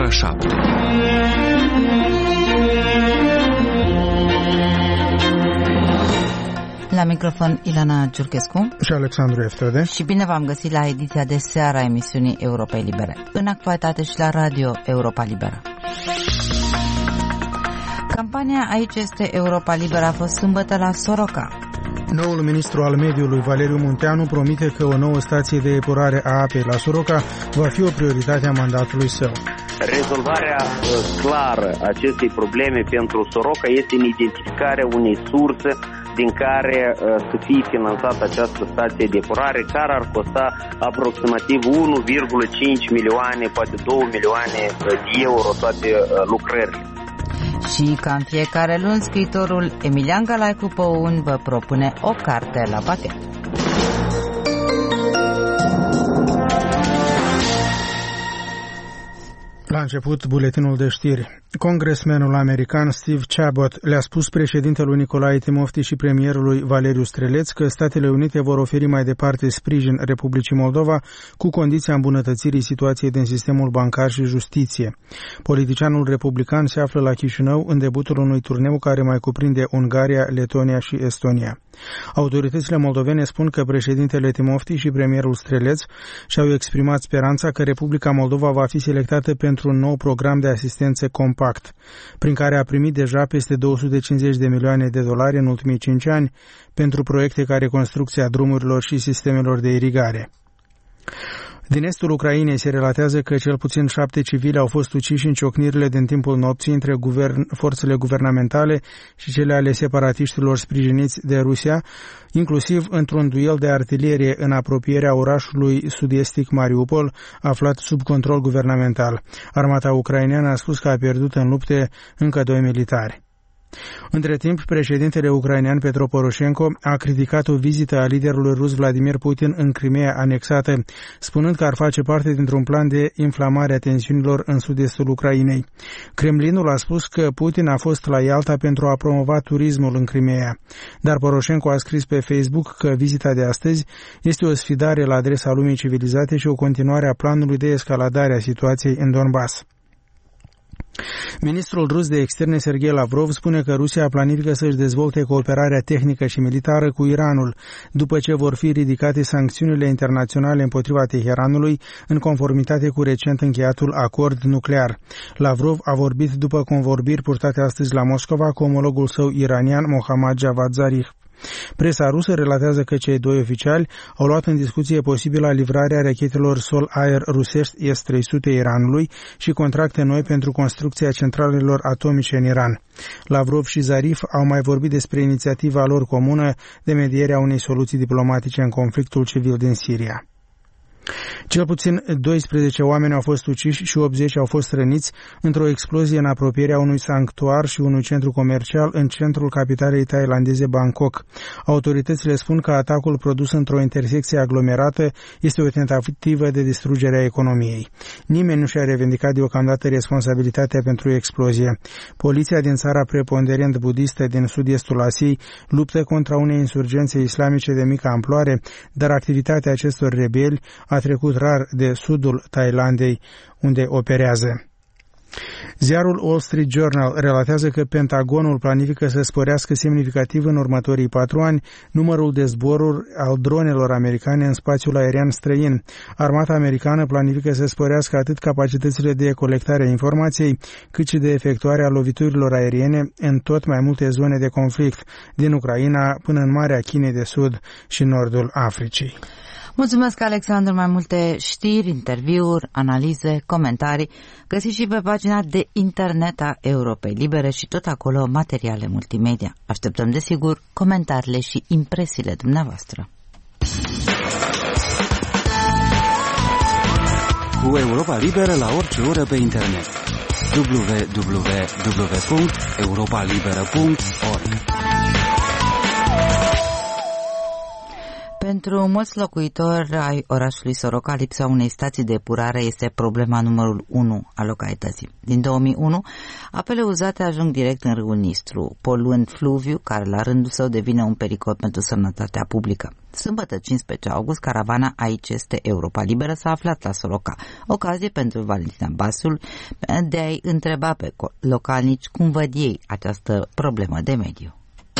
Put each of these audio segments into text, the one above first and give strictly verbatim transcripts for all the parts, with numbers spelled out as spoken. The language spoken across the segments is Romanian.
ora șapte. La microfon Ilana Giurchescu și Alexandru Eftode. Și bine v-am găsit la ediția de seară a emisiunii Europei Libere, în actualitate și la Radio Europa Liberă. Campania Aici este Europa Liberă a fost sâmbătă la Soroca. Noul ministru al mediului, Valeriu Munteanu, promite că o nouă stație de epurare a apei la Soroca va fi o prioritate a mandatului său. Rezolvarea clară acestei probleme pentru Soroca este în identificarea unei surse din care să fie finanțată această stație de epurare, care ar costa aproximativ unu virgulă cinci milioane, poate două milioane de euro toate lucrările. Și ca în fiecare luni, scriitorul Emilian Galaicu Păun vă propune o carte la pachet. La început, buletinul de știri. Congresmenul american Steve Chabot le-a spus președintelui Nicolae Timofti și premierului Valeriu Streleț că Statele Unite vor oferi mai departe sprijin Republicii Moldova cu condiția îmbunătățirii situației din sistemul bancar și justiție. Politicianul republican se află la Chișinău în debutul unui turneu care mai cuprinde Ungaria, Letonia și Estonia. Autoritățile moldovene spun că președintele Timofti și premierul Streleț și-au exprimat speranța că Republica Moldova va fi selectată pentru un nou program de asistență compact, prin care a primit deja peste două sute cincizeci de milioane de dolari în ultimii cinci ani pentru proiecte ca reconstrucția drumurilor și sistemelor de irigare. Din estul Ucrainei se relatează că cel puțin șapte civili au fost uciși în ciocnirile din timpul nopții între guvern, forțele guvernamentale și cele ale separatiștilor sprijiniți de Rusia, inclusiv într-un duel de artilerie în apropierea orașului sud-estic Mariupol, aflat sub control guvernamental. Armata ucraineană a spus că a pierdut în lupte încă doi militari. Între timp, președintele ucrainean Petro Poroșenko a criticat o vizită a liderului rus Vladimir Putin în Crimea anexată, spunând că ar face parte dintr-un plan de inflamare a tensiunilor în sud-estul Ucrainei. Kremlinul a spus că Putin a fost la Ialta pentru a promova turismul în Crimea, dar Poroșenko a scris pe Facebook că vizita de astăzi este o sfidare la adresa lumii civilizate și o continuare a planului de escaladare a situației în Donbass. Ministrul rus de externe Sergei Lavrov spune că Rusia planifică să-și dezvolte cooperarea tehnică și militară cu Iranul, după ce vor fi ridicate sancțiunile internaționale împotriva Teheranului, în conformitate cu recent încheiatul acord nuclear. Lavrov a vorbit după convorbiri purtate astăzi la Moscova cu omologul său iranian Mohammad Javad Zarif. Presa rusă relatează că cei doi oficiali au luat în discuție posibila livrarea rachetelor sol-aer rusești S trei sute Iranului și contracte noi pentru construcția centralelor atomice în Iran. Lavrov și Zarif au mai vorbit despre inițiativa lor comună de mediere a unei soluții diplomatice în conflictul civil din Siria. Cel puțin doisprezece oameni au fost uciși și optzeci au fost răniți într-o explozie în apropierea unui sanctuar și unui centru comercial în centrul capitalei thailandeze Bangkok. Autoritățile spun că atacul produs într-o intersecție aglomerată este o tentativă de distrugere a economiei. Nimeni nu și-a revendicat deocamdată responsabilitatea pentru explozie. Poliția din țara preponderent budistă din sud-estul Asiei luptă contra unei insurgențe islamice de mică amploare, dar activitatea acestor rebeli a trecut rar de sudul Thailandei, unde operează. Ziarul Wall Street Journal relatează că Pentagonul planifică să sporească semnificativ în următorii patru ani numărul de zboruri al dronelor americane în spațiul aerian străin. Armata americană planifică să sporească atât capacitățile de colectare a informației, cât și de efectuare a loviturilor aeriene în tot mai multe zone de conflict, din Ucraina până în Marea Chinei de Sud și nordul Africii. Mulțumesc, Alexandru. Mai multe știri, interviuri, analize, comentarii găsiți și pe pagina de internet a Europei Libere și tot acolo materiale multimedia. Așteptăm, desigur, comentariile și impresiile dumneavoastră. Cu Europa Liberă la orice oră pe internet. w w w punct europa liberă punct org Pentru mulți locuitori ai orașului Soroca, lipsa unei stații de epurare este problema numărul unu a localității. Din două mii unu, apele uzate ajung direct în râul Nistru, poluând fluviu, care la rândul său devine un pericol pentru sănătatea publică. Sâmbătă cincisprezece august, caravana Aici este Europa Liberă s-a aflat la Soroca, ocazie pentru Valentina Basul de a-i întreba pe localnici cum văd ei această problemă de mediu.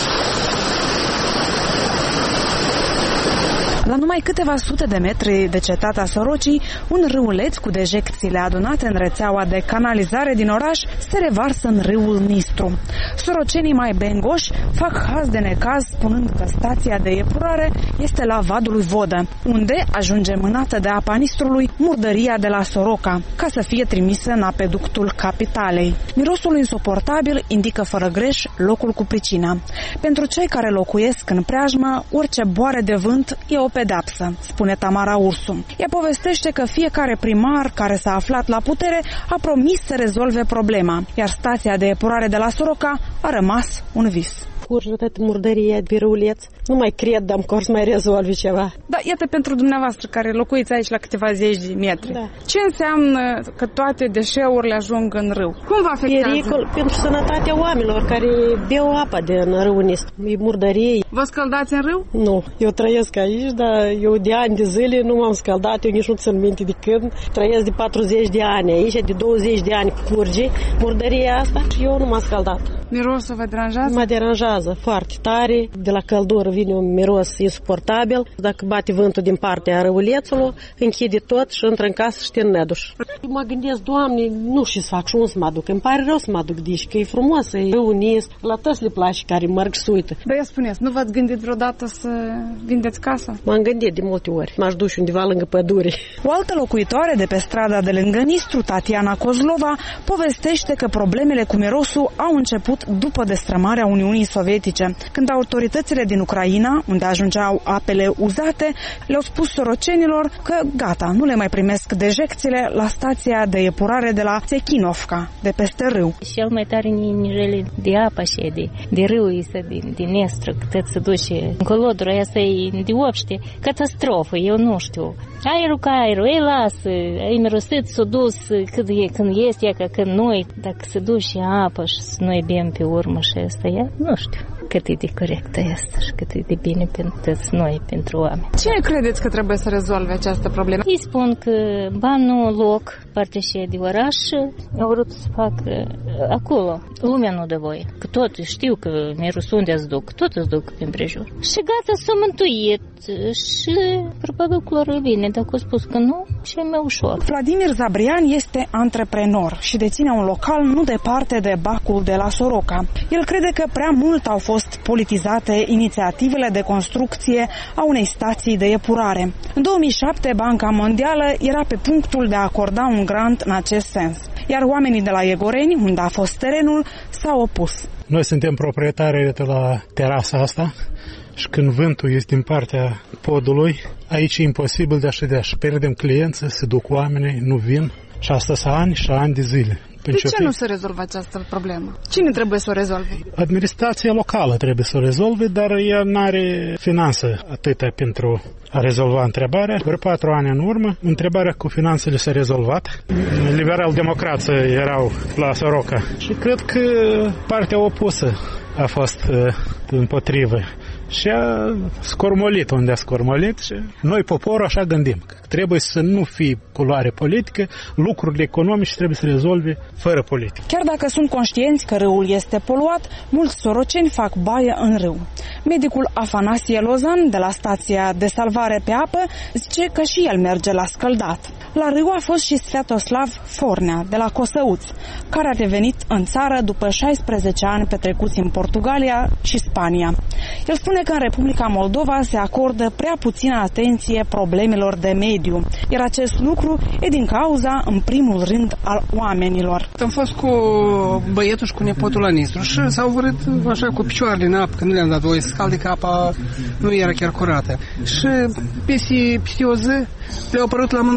La numai câteva sute de metri de cetatea Sorocii, un râuleț cu dejecțiile adunate în rețeaua de canalizare din oraș se revarsă în râul Nistru. Sorocenii mai bengoși fac haz de necaz, spunând că stația de epurare este la Vadul lui Vodă, unde ajunge mânată de apa Nistrului murdăria de la Soroca, ca să fie trimisă în apeductul capitalei. Mirosul insuportabil indică fără greș locul cu pricina. Pentru cei care locuiesc în preajmă, orice boare de vânt e o pedeapsă, spune Tamara Ursu. Ea povestește că fiecare primar care s-a aflat la putere a promis să rezolve problema, iar stația de epurare de la Soroca a rămas un vis. Curge toată murdăria de râuleț. Nu mai cred, dar că să mai rezolvi ceva. Da, iată pentru dumneavoastră care locuiți aici la câteva zeci de metri. Da. Ce înseamnă că toate deșeurile ajung în râu? Cum vă afectează? Pericol pentru sănătatea oamenilor care beau apa din râul Nistru. E murdărie. Vă scăldați în râu? Nu, eu trăiesc aici, dar eu de ani de zile nu m-am scăldat, eu nici nu țin minte de când. Trăiesc de patruzeci de ani aici, de douăzeci de ani curge murdăria asta și eu nu m-am scăldat. Mirosul vă deranjează? Mă deranjează foarte tare. De la căldură vine un miros insuportabil. Dacă bate vântul din partea râulețului, închide tot și intră în casă și te înneduș. Mă gândesc, Doamne, nu știu să fac și unde să mă duc. Îmi pare rău să mă duc de aici, că e frumos, e unist. La toți le place care merg și uită. Dar ia spuneți, nu v-ați gândit vreodată să vindeți casa? M-am gândit de multe ori. M-aș duce undeva lângă pădure. O altă locuitoare de pe strada de lângă Nistru, Tatiana Kozlova, povestește că problemele cu mirosul au început după destrămarea Uniunii Sovietice, când autoritățile din Ucraina, unde ajungeau apele uzate, le-au spus sorocenilor că gata, nu le mai primesc dejecțiile la stația de epurare de la Țechinovca, de peste râu. Cel mai tare nivelul de apă și de, de râu este din, din Nistru, cât se duce încolo, asta e de obște catastrofă, eu nu știu. Aerul ca aerul, ei lasă, ei mirosit, s-o dus cât e, când este, ca când noi, dacă se duce apă și noi bem pe urmă și asta, ea, nu știu cât e de corectă este și cât e de bine pentru noi, pentru oameni. Cine credeți că trebuie să rezolve această problemă? Îi spun că banul loc, partea și de oraș, au vrut să facă acolo. Lumea nu dă voie. Că tot știu că mirosul unde îți duc, tot îți duc prin prejur. Și gata, s-a mântuit și probabil că lor bine. Dacă au spus că nu, și e mai ușor. Vladimir Zabrian este antreprenor și deține un local nu departe de bacul de la Soroca. El crede că prea mult au fost politizate inițiativele de construcție a unei stații de epurare. În două mii șapte, Banca Mondială era pe punctul de a acorda un grant în acest sens, iar oamenii de la Iegoreni, unde a fost terenul, s-au opus. Noi suntem proprietari de la terasa asta și când vântul este din partea podului, aici e imposibil de a ședea și pierdem clienți, se duc oamenii, nu vin și asta sunt ani și ani de zile. De ce nu se rezolvă această problemă? Cine trebuie să o rezolve? Administrația locală trebuie să o rezolve, dar ea nu are finanțe atâta pentru a rezolva întrebarea. Vreo patru ani în urmă, întrebarea cu finanțele s-a rezolvat. Liberal-democrații erau la Soroca și cred că partea opusă a fost uh, împotrivă. Și a scormolit unde a scormolit și noi, poporul, așa gândim. Că trebuie să nu fie culoare politică, lucrurile economice trebuie să rezolve fără politică. Chiar dacă sunt conștienți că râul este poluat, mulți soroceni fac baie în râu. Medicul Afanasie Lozan, de la stația de salvare pe apă, zice că și el merge la scăldat. La râu a fost și Sviatoslav Fornea, de la Cosăuț, care a revenit în țară după șaisprezece ani petrecuți în Portugalia și Spania. El spune că în Republica Moldova se acordă prea puțină atenție problemelor de mediu, iar acest lucru e din cauza, în primul rând, al oamenilor. Am fost cu băietul și cu nepotul la Nistru și s-au vărât așa cu picioarele în apă, că nu le-am dat voie să scalde, că apa nu era chiar curată. Și peste, peste o zi le-au apărut la amândoi niște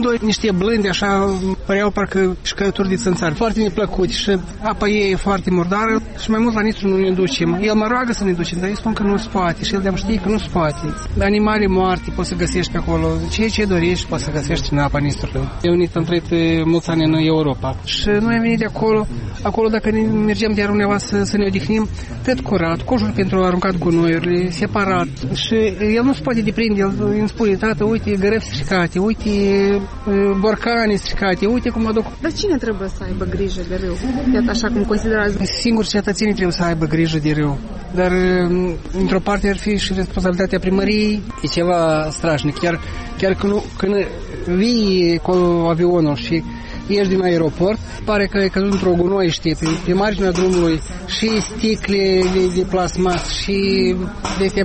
niște blânde, așa, păreau parcă șcături de țânțari, foarte neplăcuți și apa ei e foarte murdară și mai mult la nitru nu ne ducem. El mă roagă să ne ducem, dar eu spun că nu se poate și el de-am știe că nu se poate. Animale moarte poți să găsești pe acolo, ceea ce dorești poți să găsești în apa nistrului. Eu unit am trăit mulți ani în Europa și noi am venit de acolo, acolo dacă ne mergem de undeva să, să ne odihnim, tot curat, coșul pentru aruncat gunoiurile, separat și el nu se poate deprinde, el îmi spune, tată, uite, gărăfi stricate, uite, borcane stricate, uite cum aduc. Dar cine trebuie să aibă grijă de râu? Iată așa cum considerați. Singur cetățenii trebuie să aibă grijă de râu, dar într-o parte ar fi și responsabilitatea primăriei, e ceva strașnic, chiar, chiar când, când vii cu avionul și ieși din aeroport, pare că ai căzut într-o gunoiște pe, pe marginea drumului și sticle de, de plasmat și de astea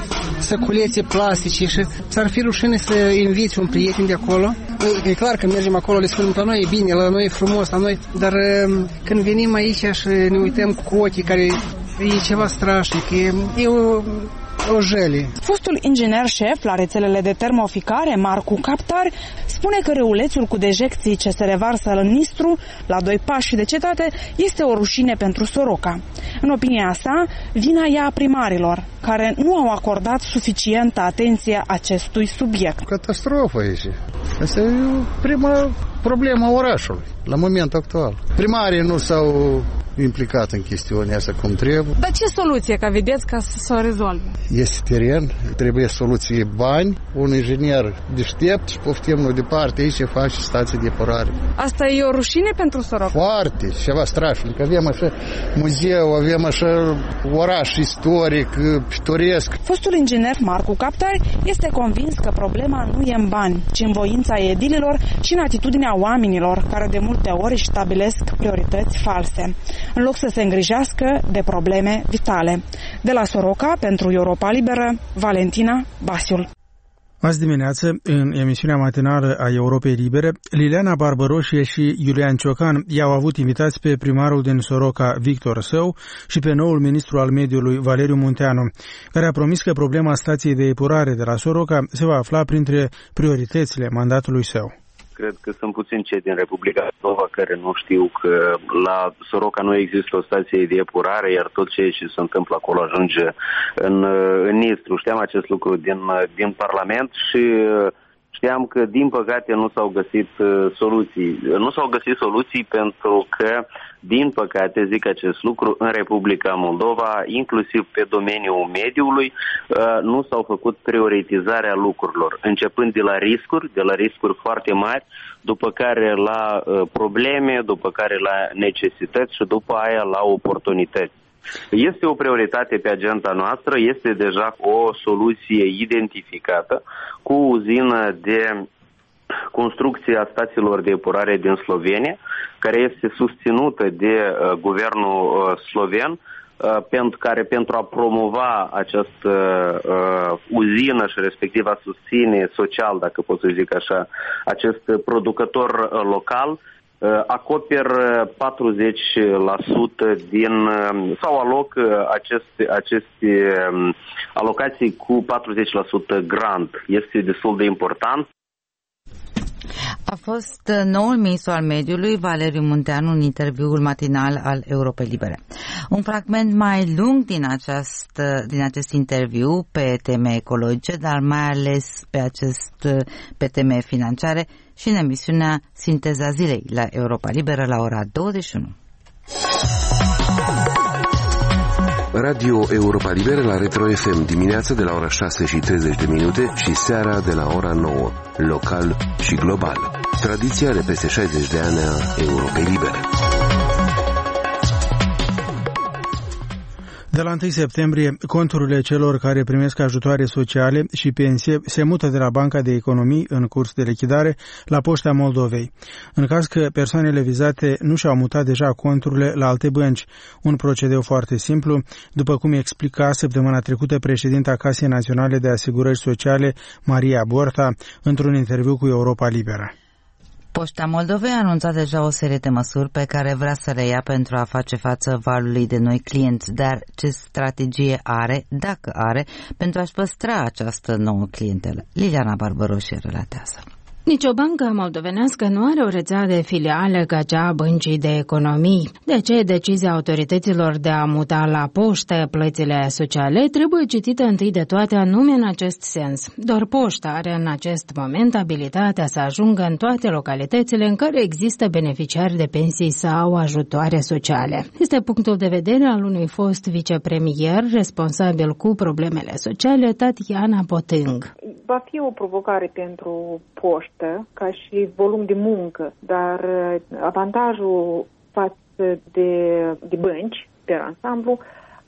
săculețe plastice și s-ar fi rușine să inviți un prieten de acolo. E clar că mergem acolo, le spunem, la noi e bine, la noi e frumos, la noi, dar când venim aici și ne uităm cu ochii care e ceva strașnic, e, e o o jeli. Fostul inginer șef la rețelele de termoficare, Marcu Captar, spune că râulețul cu dejecții ce se revarsă în Nistru, la doi pași de cetate, este o rușine pentru Soroca. În opinia sa, vina e a primarilor, care nu au acordat suficientă atenție acestui subiect. Catastrofă aici. Asta e prima problemă orașului, la momentul actual. Primarii nu s-au implicat în chestiunea asta cum trebuie. Dar ce soluție, că vedeți, ca să, să o rezolve? Este teren, trebuie soluție bani, un inginer deștept și poftim noi departe, aici face stații de epurare. Asta e o rușine pentru Soroca? Foarte, ceva strașnic. Avem așa muzeu, avem așa oraș istoric, pitoresc. Fostul inginer Marcu Captar este convins că problema nu e în bani, ci în voința edililor și în atitudinea oamenilor, care de multe ori își stabilesc priorități false, în loc să se îngrijească de probleme vitale. De la Soroca, pentru Europa Liberă, Valentina Basiul. Azi dimineață, în emisiunea matinală a Europei Libere, Liliana Barbăroșie și Iulian Ciocan i-au avut invitați pe primarul din Soroca, Victor Său, și pe noul ministru al mediului, Valeriu Munteanu, care a promis că problema stației de epurare de la Soroca se va afla printre prioritățile mandatului său. Cred că sunt puțini cei din Republica Moldova care nu știu că la Soroca nu există o stație de epurare, iar tot ceea ce se întâmplă acolo ajunge în, în Nistru. Știam acest lucru din, din Parlament și știam că, din păcate, nu s-au găsit soluții. Nu s-au găsit soluții pentru că, din păcate, zic acest lucru, în Republica Moldova, inclusiv pe domeniul mediului, nu s-au făcut prioritizarea lucrurilor, începând de la riscuri, de la riscuri foarte mari, după care la probleme, după care la necesități și după aia la oportunități. Este o prioritate pe agenda noastră, este deja o soluție identificată cu o uzină de construcție a stațiilor de epurare din Slovenia, care este susținută de uh, guvernul uh, sloven, uh, pentru care pentru a promova această uh, uzină și respectiv a susține social, dacă pot să zic așa, acest producător uh, local, acoper patruzeci la sută din, sau aloc aceste, aceste alocații cu patruzeci la sută grant. Este destul de important. A fost noul ministru al mediului, Valeriu Munteanu, în interviul matinal al Europei Libere. Un fragment mai lung din, această, din acest interviu pe teme ecologice, dar mai ales pe, acest, pe teme financiare, și în emisiunea Sinteza Zilei la Europa Liberă la ora douăzeci și unu. Radio Europa Liberă la Retro F M, dimineața de la ora șase și treizeci de minute și seara de la ora nouă, local și global. Tradiția de peste șaizeci de ani a Europei Libere. De la întâi septembrie, conturile celor care primesc ajutoare sociale și pensie se mută de la Banca de Economii în curs de lichidare la Poșta Moldovei, în caz că persoanele vizate nu și-au mutat deja conturile la alte bănci. Un procedeu foarte simplu, după cum explica săptămâna trecută președinta Casei Naționale de Asigurări Sociale, Maria Borta, într-un interviu cu Europa Liberă. Poșta Moldovei a anunțat deja o serie de măsuri pe care vrea să le ia pentru a face față valului de noi clienți, dar ce strategie are, dacă are, pentru a-și păstra această nouă clientelă? Liliana Barbăroșie relatează. Nici o bancă moldovenească nu are o rețea de filiale ca cea a Băncii de Economii. De aceea, decizia autorităților de a muta la poștă plățile sociale trebuie citită întâi de toate anume în acest sens. Doar poșta are în acest moment abilitatea să ajungă în toate localitățile în care există beneficiari de pensii sau ajutoare sociale. Este punctul de vedere al unui fost vicepremier responsabil cu problemele sociale, Tatiana Potâng. Va fi o provocare pentru poștă ca și volum de muncă, dar avantajul față de, de bănci, pe ansamblu,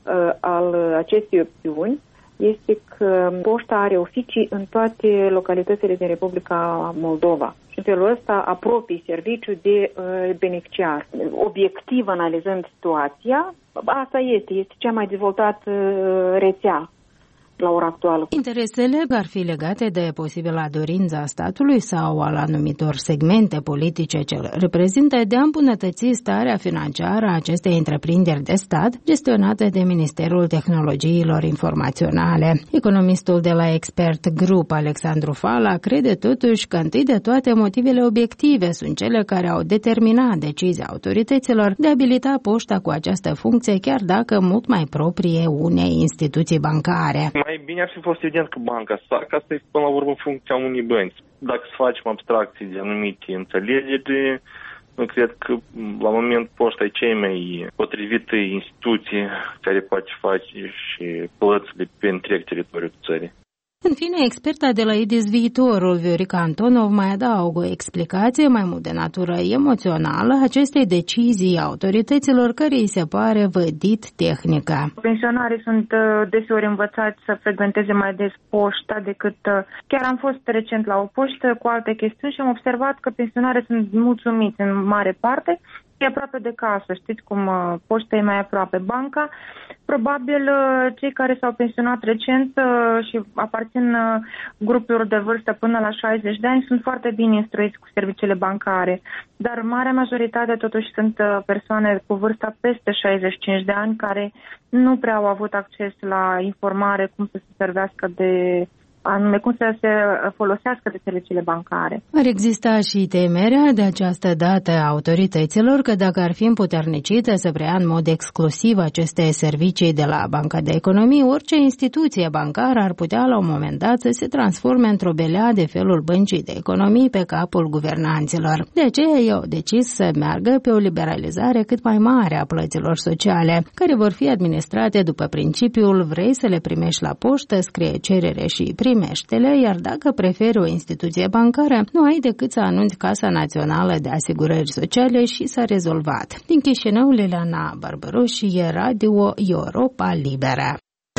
al acestei opțiuni este că poșta are oficii în toate localitățile din Republica Moldova. Și în felul ăsta apropie serviciul de uh, beneficiar. Obiectiv analizând situația, asta este, este cea mai dezvoltată uh, rețea la ora actuală. Interesele ar fi legate de posibila dorință a statului sau al anumitor segmente politice ce reprezintă de a îmbunătăți starea financiară a acestei întreprinderi de stat gestionate de Ministerul Tehnologiilor Informaționale. Economistul de la Expert Group, Alexandru Fala, crede totuși că întâi de toate motivele obiective sunt cele care au determinat decizia autorităților de a abilita poșta cu această funcție, chiar dacă mult mai proprie unei instituții bancare. Mai bine ar fi fost evident că banca sa, că asta este până la urmă funcția unei bănci. Dacă să facem abstracții de anumite înțelegeri, cred că la moment poșta e cea mai potrivită instituție care poate face și plățile pe întreg teritoriul țării. În fine, experta de la I D I S Viitorul, Viorica Antonov, mai adaugă o explicație mai mult de natură emoțională acestei decizii autorităților care îi se pare vădit tehnica. Pensionarii sunt deseori învățați să frecventeze mai des poșta decât... Chiar am fost recent la o poștă cu alte chestiuni și am observat că pensionarii sunt mulțumiți în mare parte. E aproape de casă, știți cum poșta e mai aproape banca. Probabil cei care s-au pensionat recent și aparțin grupurilor de vârstă până la șaizeci de ani sunt foarte bine instruiți cu serviciile bancare. Dar marea majoritate totuși sunt persoane cu vârsta peste șaizeci și cinci de ani care nu prea au avut acces la informare cum să se servească de... anume cum să se folosească de serviciile bancare. Ar exista și temerea de această dată a autorităților că dacă ar fi împuternicită să preia în mod exclusiv aceste servicii de la Banca de Economie, orice instituție bancară ar putea la un moment dat să se transforme într-o belea de felul Băncii de Economie pe capul guvernanților. De aceea ei au decis să meargă pe o liberalizare cât mai mare a plăților sociale, care vor fi administrate după principiul vrei să le primești la poștă, scrie cerere și primește-le, iar dacă preferi o instituție bancară, nu ai decât să anunți Casa Națională de Asigurări Sociale și s-a rezolvat. Din Chișinău, Liliana Barbăroși, Radio Europa Liberă.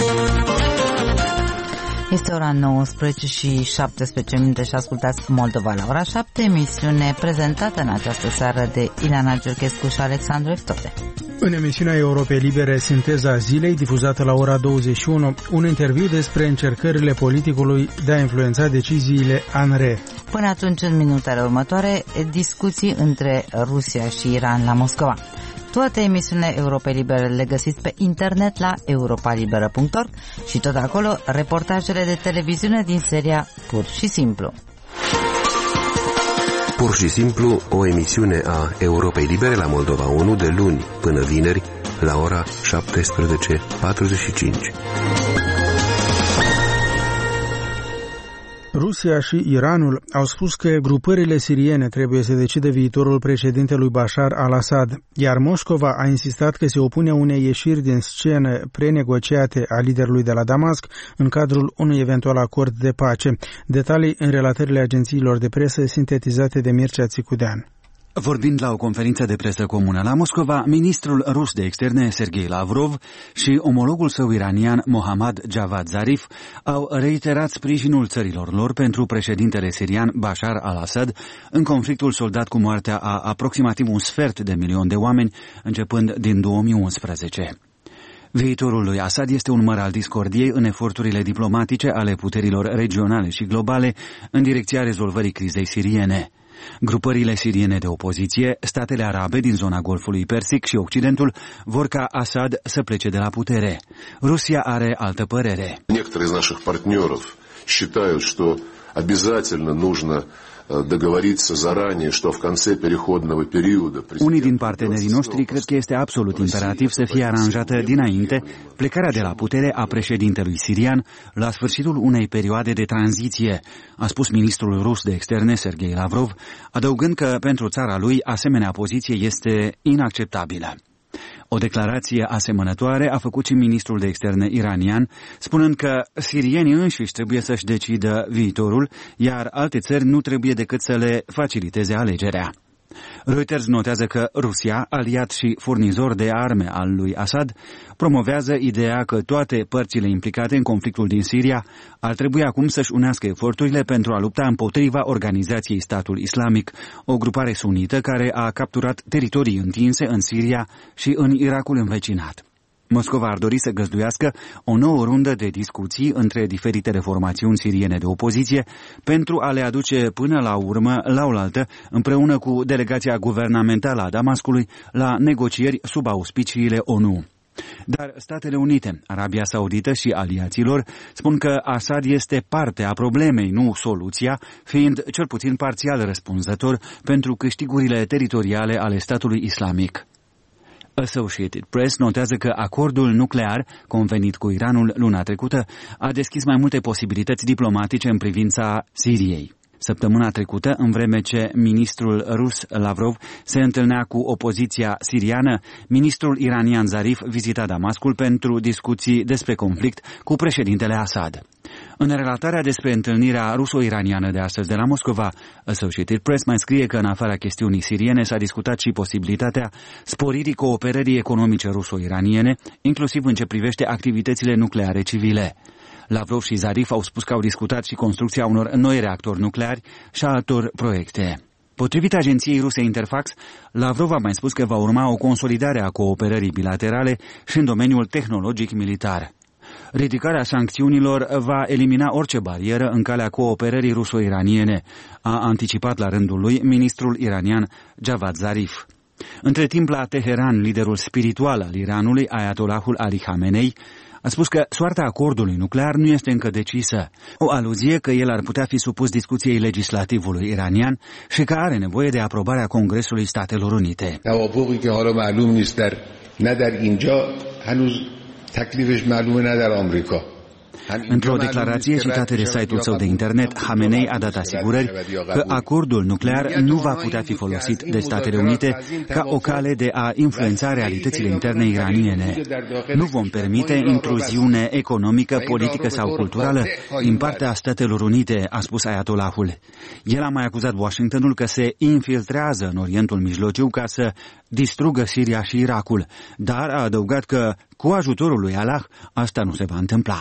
Este ora nouăsprezece și șaptesprezece minute și ascultați Moldova la ora șapte, emisiune prezentată în această seară de Ileana Giurchescu și Alexandru Eftode. În emisiunea Europei Libere, Sinteza Zilei, difuzată la ora douăzeci și unu, un interviu despre încercările politicului de a influența deciziile A N R E. Până atunci, în minutele următoare, discuții între Rusia și Iran la Moscova. Toate emisiunile Europei Libere le găsiți pe internet la europa liberă punct org și tot acolo reportajele de televiziune din seria Pur și Simplu. Pur și Simplu, o emisiune a Europei Libere la Moldova unu de luni până vineri la ora șaptesprezece patruzeci și cinci. Rusia și Iranul au spus că grupările siriene trebuie să decide viitorul președintelui Bashar al-Assad, iar Moscova a insistat că se opune unei ieșiri din scenă prenegociate a liderului de la Damasc în cadrul unui eventual acord de pace. Detalii în relatările agențiilor de presă sintetizate de Mircea Țicudean. Vorbind la o conferință de presă comună la Moscova, ministrul rus de externe Sergei Lavrov și omologul său iranian Mohammad Javad Zarif au reiterat sprijinul țărilor lor pentru președintele sirian Bashar al-Assad în conflictul soldat cu moartea a aproximativ un sfert de milion de oameni începând din două mii unsprezece. Viitorul lui Assad este un măr al discordiei în eforturile diplomatice ale puterilor regionale și globale în direcția rezolvării crizei siriene. Grupările siriene de opoziție, statele arabe din zona Golfului Persic și Occidentul vor ca Assad să plece de la putere. Rusia are altă părere. Некоторые из наших партнеров считают, что обязательно нужно договориться заранее, что в конце переходного периода... Unii din partenerii noștri cred că este absolut imperativ să fie aranjată dinainte plecarea de la putere a președintelui sirian la sfârșitul unei perioade de tranziție, a spus ministrul rus de externe Sergei Lavrov, adăugând că pentru țara lui asemenea poziție este inacceptabilă. O declarație asemănătoare a făcut și ministrul de externe iranian, spunând că sirienii înșiși trebuie să-și decidă viitorul, iar alte țări nu trebuie decât să le faciliteze alegerea. Reuters notează că Rusia, aliat și furnizor de arme al lui Assad, promovează ideea că toate părțile implicate în conflictul din Siria ar trebui acum să-și unească eforturile pentru a lupta împotriva organizației Statul Islamic, o grupare sunită care a capturat teritorii întinse în Siria și în Irakul învecinat. Moscova ar dori să găzduiască o nouă rundă de discuții între diferitele formațiuni siriene de opoziție pentru a le aduce până la urmă la oaltă împreună cu delegația guvernamentală a Damascului la negocieri sub auspiciile O N U. Dar Statele Unite, Arabia Saudită și aliaților spun că Assad este parte a problemei, nu soluția, fiind cel puțin parțial răspunzător pentru câștigurile teritoriale ale statului islamic. Associated Press notează că acordul nuclear convenit cu Iranul luna trecută a deschis mai multe posibilități diplomatice în privința Siriei. Săptămâna trecută, în vreme ce ministrul rus Lavrov se întâlnea cu opoziția siriană, ministrul iranian Zarif vizita Damascul pentru discuții despre conflict cu președintele Assad. În relatarea despre întâlnirea ruso-iraniană de astăzi de la Moscova, Associated Press mai scrie că în afara chestiunii siriene s-a discutat și posibilitatea sporirii cooperării economice ruso-iraniene, inclusiv în ce privește activitățile nucleare civile. Lavrov și Zarif au spus că au discutat și construcția unor noi reactori nucleari și altor proiecte. Potrivit agenției ruse Interfax, Lavrov a mai spus că va urma o consolidare a cooperării bilaterale și în domeniul tehnologic militar. Ridicarea sancțiunilor va elimina orice barieră în calea cooperării ruso-iraniene, a anticipat la rândul lui ministrul iranian Javad Zarif. Între timp, la Teheran, liderul spiritual al Iranului, Ayatollahul Ali Khamenei, a spus că soarta acordului nuclear nu este încă decisă, o aluzie că el ar putea fi supus discuției legislativului iranian și că are nevoie de aprobarea Congresului Statelor Unite. Într-o declarație citată de site-ul său de internet, Khamenei a dat asigurări că acordul nuclear nu va putea fi folosit de Statele Unite ca o cale de a influența realitățile interne iraniene. Nu vom permite intruziune economică, politică sau culturală din partea Statelor Unite, a spus Ayatollahul. El a mai acuzat Washingtonul că se infiltrează în Orientul Mijlociu ca să distrugă Siria și Irakul, dar a adăugat că cu ajutorul lui Allah asta nu se va întâmpla.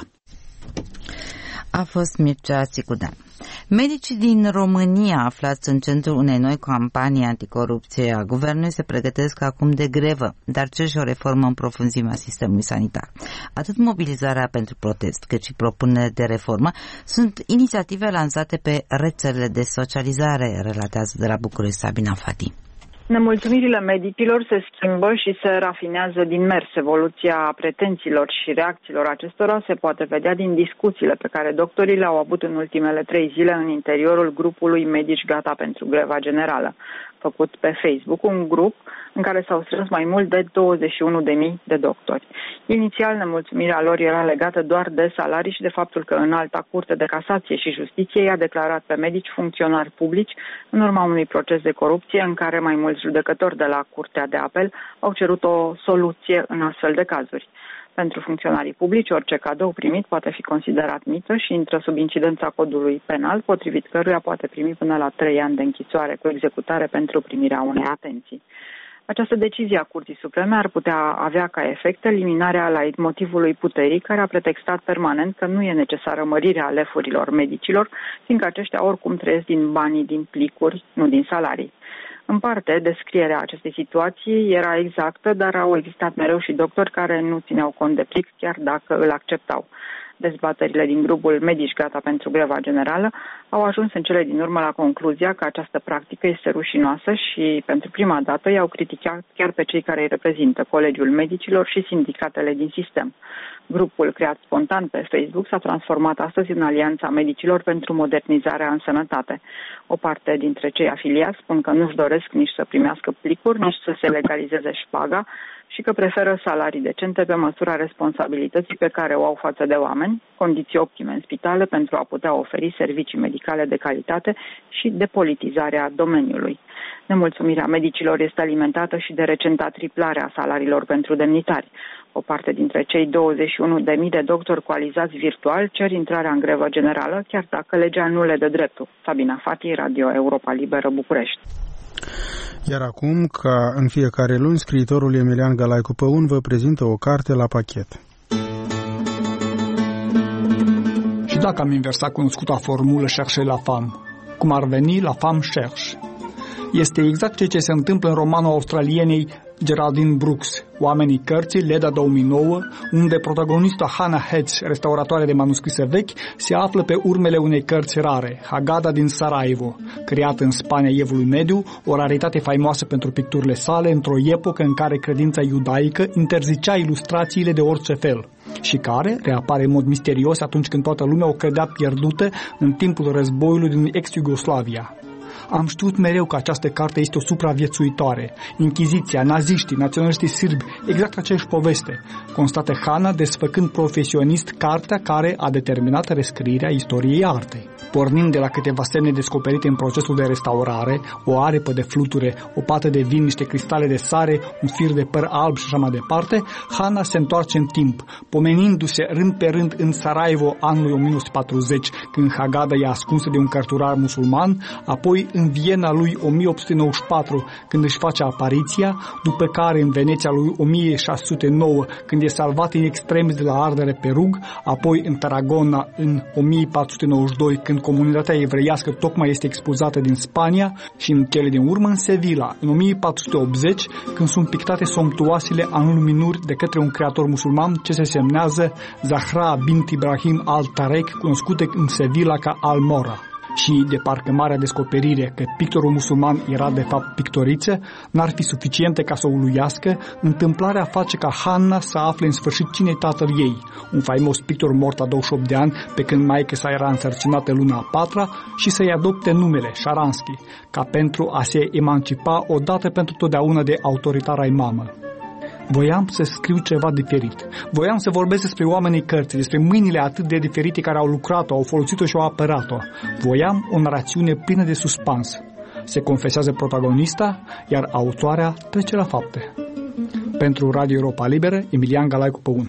A fost Mircea Sicudean. Medicii din România, aflați în centrul unei noi campanii anticorupție a guvernului, se pregătesc acum de grevă, dar cer și o reformă în profunzimea sistemului sanitar. Atât mobilizarea pentru protest, cât și propunerile de reformă sunt inițiative lansate pe rețelele de socializare, relatează de la București Sabina Fati. Nemulțumirile medicilor se schimbă și se rafinează din mers. Evoluția pretențiilor și reacțiilor acestora se poate vedea din discuțiile pe care doctorii le-au avut în ultimele trei zile în interiorul grupului Medici Gata pentru Greva Generală, făcut pe Facebook, un grup în care s-au strâns mai mult de douăzeci și unu de mii de doctori. Inițial, nemulțumirea lor era legată doar de salarii și de faptul că Înalta Curte de Casație și Justiție i-a declarat pe medici funcționari publici în urma unui proces de corupție în care mai mulți judecători de la Curtea de Apel au cerut o soluție în astfel de cazuri. Pentru funcționarii publici, orice cadou primit poate fi considerat mită și intră sub incidența codului penal, potrivit căruia poate primi până la trei ani de închisoare cu executare pentru primirea unei atenții. Această decizie a Curții Supreme ar putea avea ca efect eliminarea leitmotivului puterii, care a pretextat permanent că nu e necesară mărirea alefurilor medicilor, fiindcă aceștia oricum trăiesc din banii din plicuri, nu din salarii. În parte, descrierea acestei situații era exactă, dar au existat mereu și doctori care nu țineau cont de plic, chiar dacă îl acceptau. Dezbaterile din grupul Medici Gata pentru Greva Generală au ajuns în cele din urmă la concluzia că această practică este rușinoasă și pentru prima dată i-au criticat chiar pe cei care îi reprezintă, Colegiul Medicilor și sindicatele din sistem. Grupul creat spontan pe Facebook s-a transformat astăzi în Alianța Medicilor pentru Modernizarea în Sănătate. O parte dintre cei afiliați spun că nu-și doresc nici să primească plicuri, nici să se legalizeze șpaga și că preferă salarii decente pe măsura responsabilității pe care o au față de oameni, condiții optime în spitale pentru a putea oferi servicii medicale de calitate și depolitizarea domeniului. Nemulțumirea medicilor este alimentată și de recenta triplare a salariilor pentru demnitari. O parte dintre cei douăzeci și unu de mii de doctori coalizați virtual cer intrarea în grevă generală, chiar dacă legea nu le dă dreptul. Sabina Fati, Radio Europa Liberă, București. Iar acum, ca în fiecare luni, scriitorul Emilian Galaicu Păun vă prezintă o carte la pachet. Și dacă am inversat cunoscuta formulă chercher la femme, cum ar veni la femme cherche? Este exact ceea ce se întâmplă în romanul australienei Geraldine Brooks, Oamenii cărții, Leda două mii nouă, unde protagonista Hannah Hedge, restauratoare de manuscrise vechi, se află pe urmele unei cărți rare, Haggadah din Sarajevo, creată în Spania Evului Mediu, o raritate faimoasă pentru picturile sale într-o epocă în care credința iudaică interzicea ilustrațiile de orice fel și care reapare în mod misterios atunci când toată lumea o credea pierdută în timpul războiului din ex-Iugoslavia. Am știut mereu că această carte este o supraviețuitoare. Inchiziția, naziștii, naționaliștii sârbi, exact aceeași poveste, constată Hana desfăcând profesionist cartea care a determinat rescrierea istoriei artei. Pornind de la câteva semne descoperite în procesul de restaurare, o aripă de fluture, o pată de vin, niște cristale de sare, un fir de păr alb și așa mai departe, Hana se întoarce în timp, pomenindu-se rând pe rând în Sarajevo anului o mie nouă sute patruzeci, când Haggadah e ascunsă de un cărturar musulman, apoi în Viena lui o mie opt sute nouăzeci și patru, când își face apariția, după care în Veneția lui o mie șase sute nouă, când e salvat în extremis de la ardere pe rug, apoi în Tarragona în o mie patru sute nouăzeci și doi, când comunitatea evreiască tocmai este expulzată din Spania, și în cele din urmă în Sevilla, în o mie patru sute optzeci, când sunt pictate somptuoasele anluminuri de către un creator musulman ce se semnează Zahra bint Ibrahim al-Tarek, cunoscută în Sevilla ca Almora. Și, de parcă marea descoperire că pictorul musulman era de fapt pictoriță n-ar fi suficiente ca să o uluiască, întâmplarea face ca Hanna să afle în sfârșit cine e tatăl ei, un faimos pictor mort la douăzeci și opt de ani, pe când maică sa era însărcinată luna a patra, și să-i adopte numele, Sharansky, ca pentru a se emancipa odată pentru totdeauna de autoritara imamă. Voiam să scriu ceva diferit. Voiam să vorbesc despre oamenii cărții, despre mâinile atât de diferite care au lucrat-o, au folosit-o și au apărat-o. Voiam o narațiune plină de suspans. Se confesează protagonista, iar autoarea trece la fapte. Pentru Radio Europa Liberă, Emilian Galaicu Păun.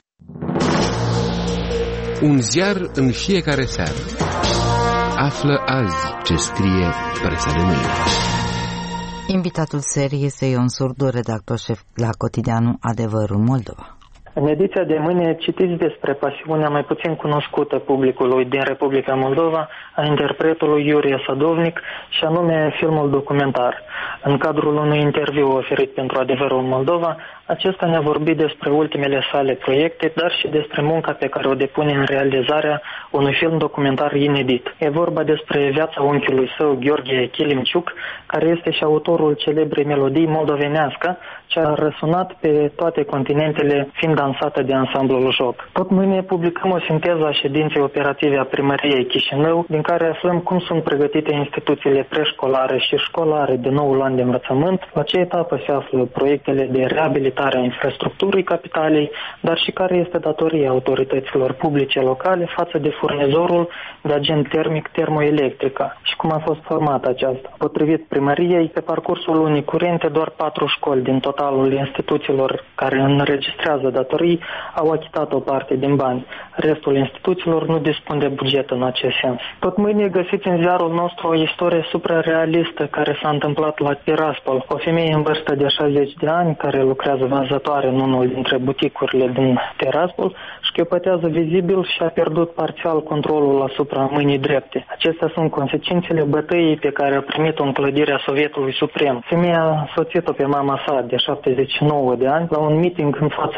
Un ziar în fiecare seară. Află azi ce scrie presa de mâine. Invitatul serii este Ion Surdu, redactor șef la cotidianul Adevărul Moldova. În ediția de mâine citiți despre pasiunea mai puțin cunoscută publicului din Republica Moldova a interpretului Iurie Sadovnic, și anume filmul documentar. În cadrul unui interviu oferit pentru Adevărul Moldova, acesta ne-a vorbit despre ultimele sale proiecte, dar și despre munca pe care o depune în realizarea unui film documentar inedit. E vorba despre viața unchiului său, Gheorghe Chilimciuc, care este și autorul celebrei melodii moldovenească, ce a răsunat pe toate continentele, fiind dansată de ansamblul Joc. Tot mâine publicăm o sinteză a ședinței operative a Primăriei Chișinău, din care aflăm cum sunt pregătite instituțiile preșcolare și școlare de noul an de învățământ, la ce etapă se află proiectele de reabilitare a infrastructurii capitalei, dar și care este datoria autorităților publice locale față de furnizorul de agent termic termoelectrică și cum a fost formată aceasta. Potrivit primăriei, pe parcursul lunii curente, doar patru școli din totalul instituțiilor care înregistrează datorii au achitat o parte din bani. Restul instituțiilor nu dispun de buget în acest sens. Tot mâine găsiți în ziarul nostru o istorie suprarealistă care s-a întâmplat la Tiraspol. O femeie în vârstă de șaizeci de ani, care lucrează vânzătoare în unul dintre buticurile din Tiraspol, șchiopătează vizibil și a pierdut parțial controlul asupra mâinii drepte. Acestea sunt consecințele bătăii pe care a primit-o în clădirea Sovietului Suprem. Femeia a soțit-o pe mama sa de șaptezeci și nouă de ani la un meeting în fața Sovietului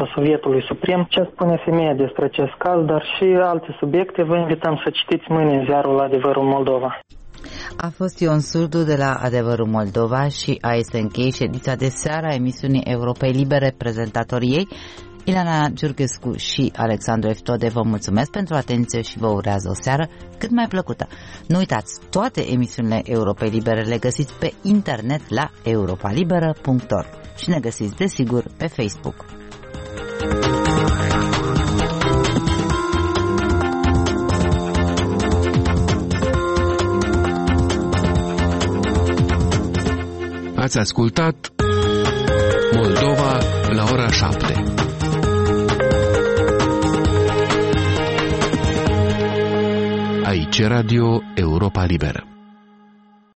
Interpretului Suprem, ce spune femeia despre acest caz, dar și alte subiecte. Vă invităm să citiți mâine în ziarul Adevărul Moldova. A fost Ion Surdu de la Adevărul Moldova și aici se încheie ședința de seară a emisiunii Europei Libere. Prezentatorii ei, Ileana Giurghescu și Alexandru Eftode, vă mulțumesc pentru atenție și vă urează o seară cât mai plăcută. Nu uitați, toate emisiunile Europei Libere le găsiți pe internet la europa liberă punct org și ne găsiți desigur pe Facebook. Ați ascultat Moldova la ora șapte. Aici Radio Europa Liberă.